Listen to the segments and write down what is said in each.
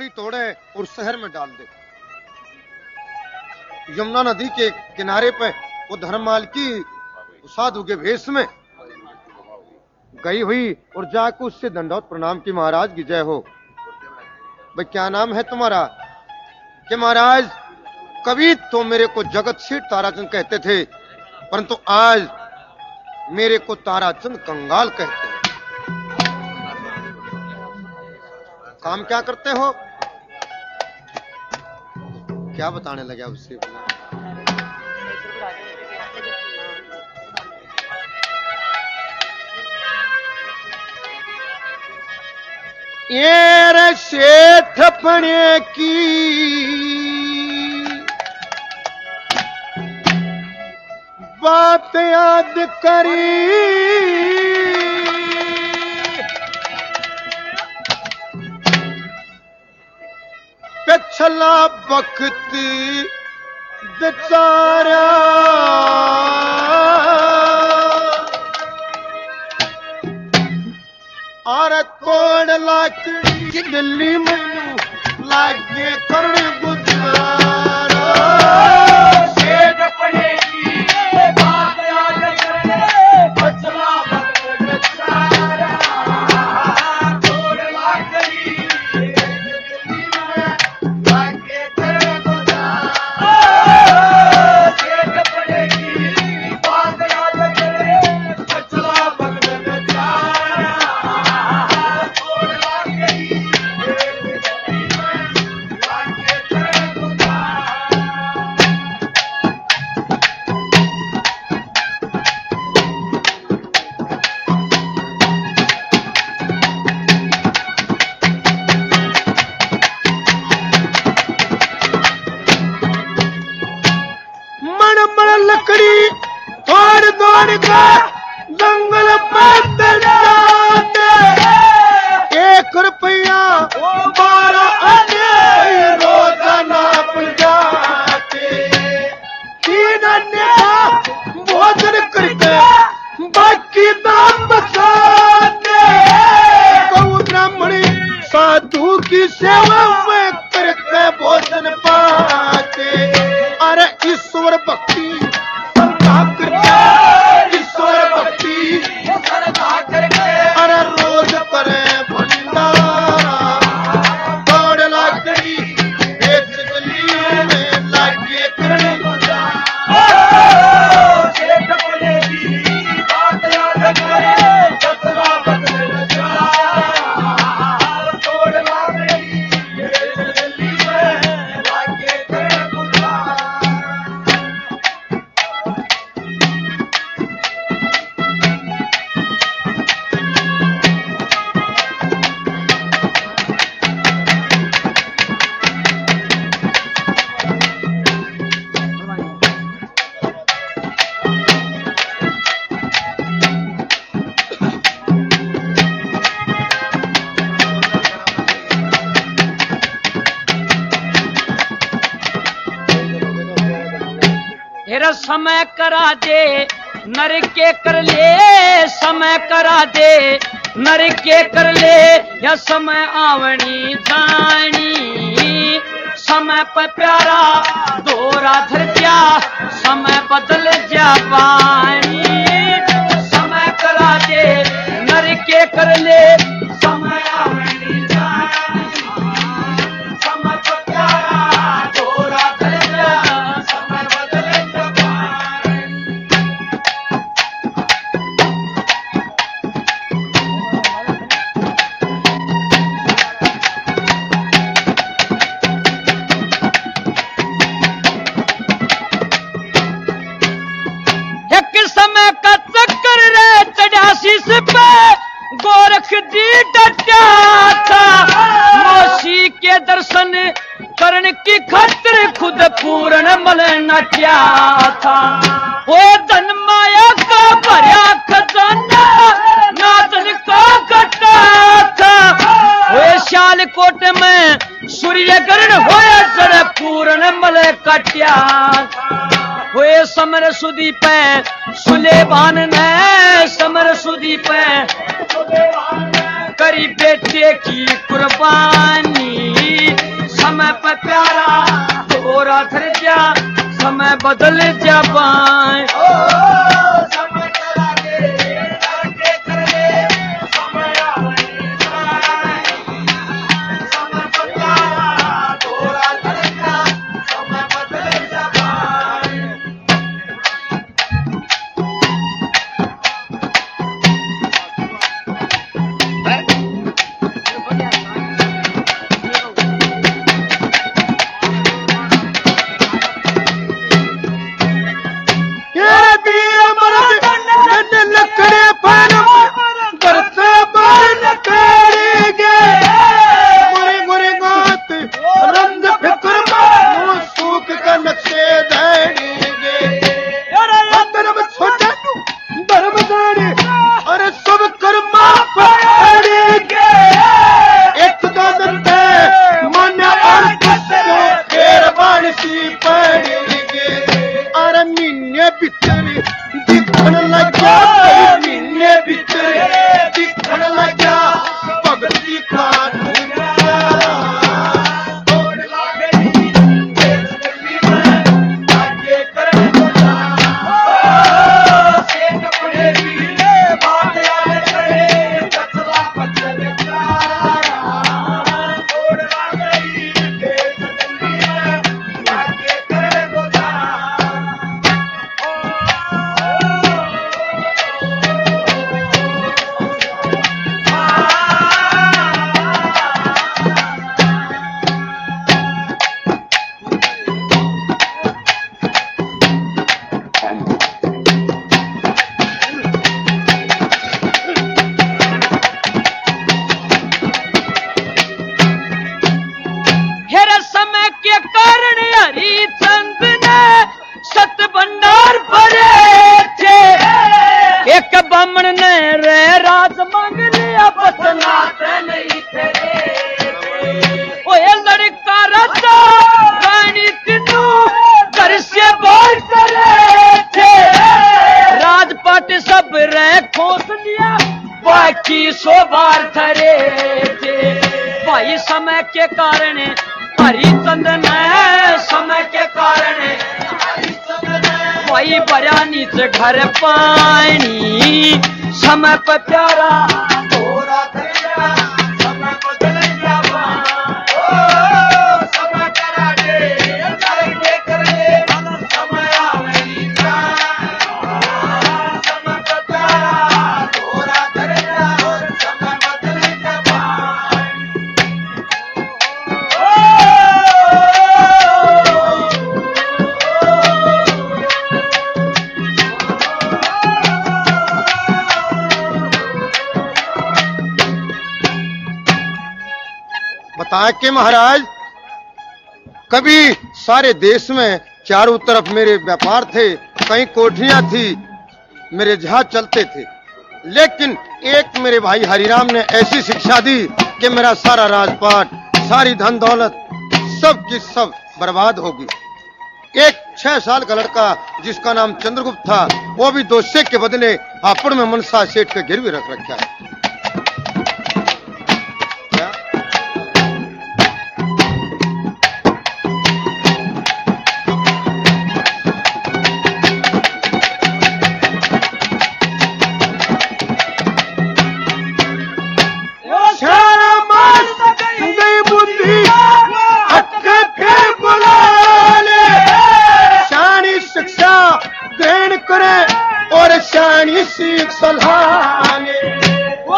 लकड़ी तोड़े और शहर में डाल दे। यमुना नदी के किनारे पे वो धर्ममाल की साधु के भेष में गई हुई और जाकर उससे दंडवत प्रणाम की, महाराज की जय हो। भाई क्या नाम है तुम्हारा? कि महाराज कभी तो मेरे को जगत सेठ ताराचंद कहते थे, परंतु आज मेरे को ताराचंद कंगाल कहते हैं। काम क्या करते हो? क्या बताने लगे उससे? ये सेठ पने की बात याद करी, पिछला वक्त बेचारा और तोड़ लाकड़ी दिल्ली में लागे करने गुजारा। सेठ पने की बात याद करे, पिछला वक्त बेचारा तोड़ लाकड़ी दिल्ली में लागे करने गुजारा। सेठ पने की बात याद करे, पिछला वक्त बेचारा तोड़ लाकड़ी दिल्ली में लागे करने गुजारा। मण मण लकड़ी तोड़ तोड़ के जंगल में दंडाते, 1 रुपया 12 आने रोजाना पड़ जाते। 3 आने का भोजन करके बाकी दाम बचाते। गौ ब्राह्मणी साधु की सेवा में करके भोजन पाते। अरे ईश्वर भक्ति श्रद्धा करके, ईश्वर भक्ति श्रद्धा करके अरे रोज करे भंडारा। तोड़ लाकड़ी बेच दिल्ली में लागे करने सेठ पने की बात याद करे, पिछला वक्त बेचारा तोड़ लाकड़ी दिल्ली में लागे करने गुजारा। हेरा समय करा दे नर के कर ले, समय करा दे नर के कर ले, या समय आवनी जानी। समय पर प्यारा दोरा धरत्या, समय बदल जा पानी। समय करा दे नर के कर ले, समय आवनी जानी। समय पर प्यारा दोरा धरत्या, समय बदल जा पानी। एक समय का चक्कर रे चढ़ासी से पे गोरख दी डटा था। मौसी के दर्शन करण की खातिर खुद पूर्ण मल नटिया था। वो धन माया का भरा खजाना नाचन का घटा था। वो सियालकोट में सूर्य ग्रहण होया जड़ पूर्ण मल कटिया। हुए समर सुदी पे सुलेमान ने, समर सुदी पे करी बेटे की कुर्बानी। पे प्यारा थोड़ा थर जा समय बदल जा पाए समय चला के आगे कर ले समय आवे समय बदला थोड़ा धड़का समय बदल जा पाए ये वीर मर्द नन्हे लकड़े पर करते बाल करेंगे मुरे मुरे गात रंग फिक्र में सूख का नक्शे धरेंगे धर्म छोटे धर्म दाने अरे सब कर्मा पड़ेंगे एक दादन पे मन अंकस को खेर बाणसी पड़ेंगे अरे मीने बितरे दिखण लग्या मीने बितरे दिखण लग्या भगती खान तोड़ लागे देश दिल्ली में आगे करे बोला सेठ पड़े पीले बात याद करे कचरा बचल तोड़ लागे देश दिल्ली में आगे करे बोला हेर समय के कारण हरिचंद ने सत भंडार भरे थे एक बामण ने रे राज मांग लिया बचनात नहीं थे ओए लड़का रचा रानी तीनू घर से बाहर करे थे राजपाट सब रे खोस लिया बाकी 100 बार धरे थे भाई समय के कारण हरिचंद ने समय के कारण भाई बड़ा नीचे घर पानी समय पर प्यारा थोड़ा धड़का समय बदल जा समय करा दे आगे कर ले समय आवे समय बदला थोड़ा धड़का समय बदल जा बताए कि महाराज कभी सारे देश में चारों तरफ मेरे व्यापार थे कहीं कोठियां थी मेरे जहाज चलते थे लेकिन एक मेरे भाई हरिराम ने ऐसी शिक्षा दी कि मेरा सारा राजपाट सारी धन दौलत सब की सब बर्बाद होगी एक 6 साल का लड़का जिसका नाम चंद्रगुप्त था वो भी 2 सेक के बदले हापुड़ में मनसा सेठ के गिरवी रख रखा है वो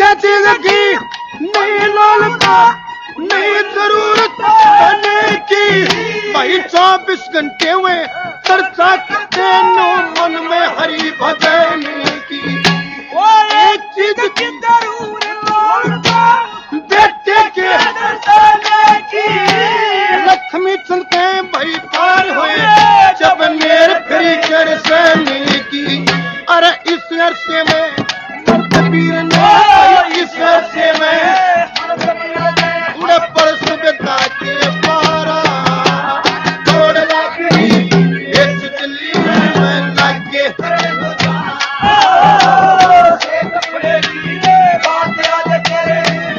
ये जिंदगी नहीं लौलता नहीं जरूरत बने की भाई 24 घंटे हुए चर्चा करते नो मन में हरी भजन की वो एक चीज की जरूर लौटता बेटे के दर्शन की लक्ष्मी चंद के भाई पार हुए जब मेर फिरी कर सहने की अरे इस अरसे में मर्दबीर ने इस अरसे में उड़े पर सुबह के पारा तोड़ लागी इस दिल्ली में लागे कपड़े की बात याद करे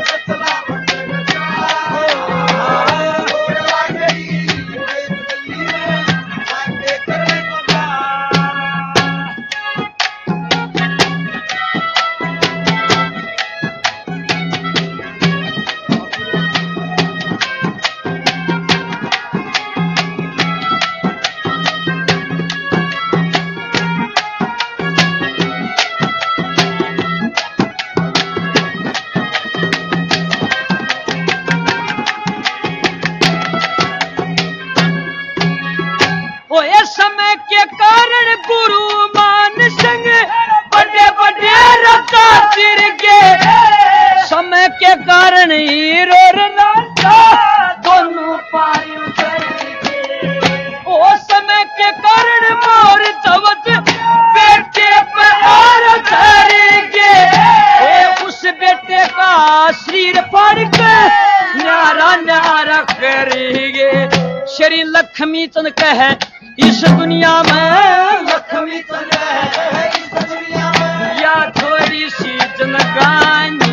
समय के कारण गुरु मान संग बड़े बड़े रता सिर के समय के कारण हीरो राजा दोनों पारियों ओ समय के कारण मोर जवत बेटे पे और धरेंगे उस बेटे का शरीर फाड़ के न्यारा न्यारा करेंगे श्री लक्ष्मी चंद कहे इस दुनिया में लक्ष्मी चंद है इस दुनिया में या थोड़ी सी जनगानी